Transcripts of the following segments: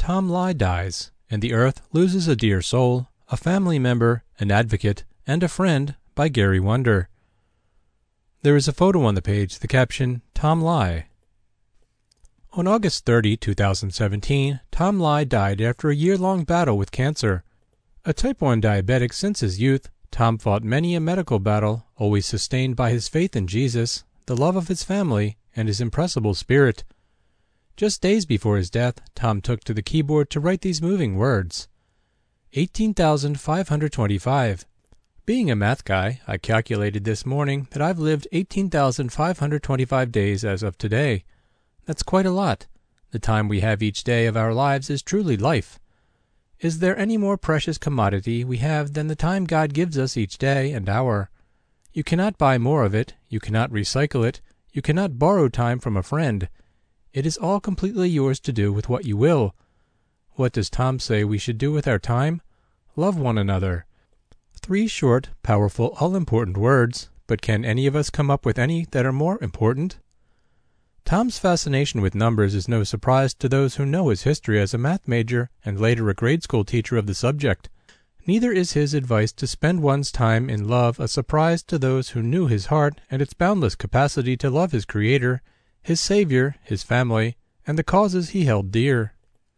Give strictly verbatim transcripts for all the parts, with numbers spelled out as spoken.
Tom Lye dies, and the earth loses a dear soul, a family member, an advocate, and a friend by Gary Wonder. There is a photo on the page, the caption, Tom Lye. On August thirtieth, two thousand seventeen, Tom Lye died after a year-long battle with cancer. A type one diabetic since his youth, Tom fought many a medical battle, always sustained by his faith in Jesus, the love of his family, and his impressible spirit. Just days before his death, Tom took to the keyboard to write these moving words. eighteen thousand five hundred twenty-five. Being a math guy, I calculated this morning that I've lived eighteen thousand five hundred twenty-five days as of today. That's quite a lot. The time we have each day of our lives is truly life. Is there any more precious commodity we have than the time God gives us each day and hour? You cannot buy more of it, you cannot recycle it, you cannot borrow time from a friend. It is all completely yours to do with what you will. What does Tom say we should do with our time? Love one another. Three short, powerful, all-important words, but can any of us come up with any that are more important? Tom's fascination with numbers is no surprise to those who know his history as a math major and later a grade school teacher of the subject. Neither is his advice to spend one's time in love a surprise to those who knew his heart and its boundless capacity to love his Creator, his Savior, his family, and the causes he held dear.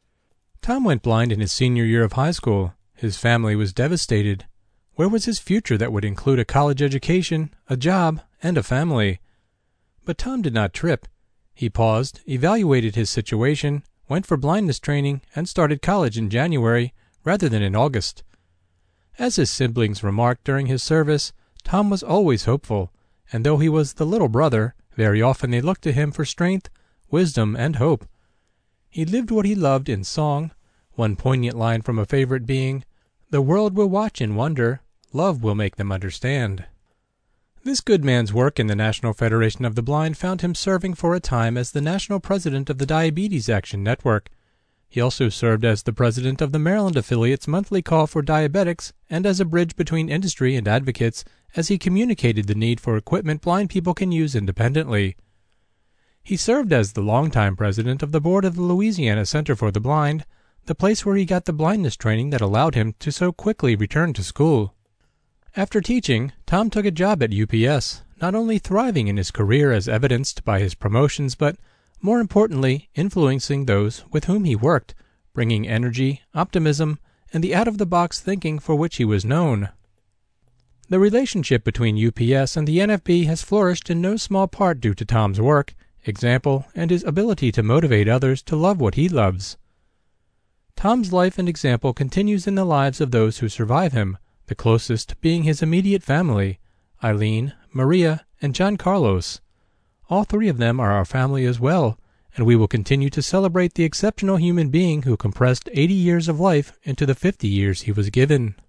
Tom went blind in his senior year of high school. His family was devastated. Where was his future that would include a college education, a job, and a family? But Tom did not trip. He paused, evaluated his situation, went for blindness training, and started college in January rather than in August. As his siblings remarked during his service, Tom was always hopeful, and though he was the little brother, very often they looked to him for strength, wisdom, and hope. He lived what he loved in song, one poignant line from a favorite being, "The world will watch and wonder, love will make them understand." This good man's work in the National Federation of the Blind found him serving for a time as the national president of the Diabetes Action Network. He also served as the president of the Maryland affiliate's monthly call for diabetics and as a bridge between industry and advocates as he communicated the need for equipment blind people can use independently. He served as the longtime president of the board of the Louisiana Center for the Blind, the place where he got the blindness training that allowed him to so quickly return to school. After teaching, Tom took a job at U P S, not only thriving in his career as evidenced by his promotions, but, more importantly, influencing those with whom he worked, bringing energy, optimism, and the out-of-the-box thinking for which he was known. The relationship between U P S and the N F B has flourished in no small part due to Tom's work, example, and his ability to motivate others to love what he loves. Tom's life and example continues in the lives of those who survive him, the closest being his immediate family, Eileen, Maria, and John Carlos. All three of them are our family as well, and we will continue to celebrate the exceptional human being who compressed eighty years of life into the fifty years he was given.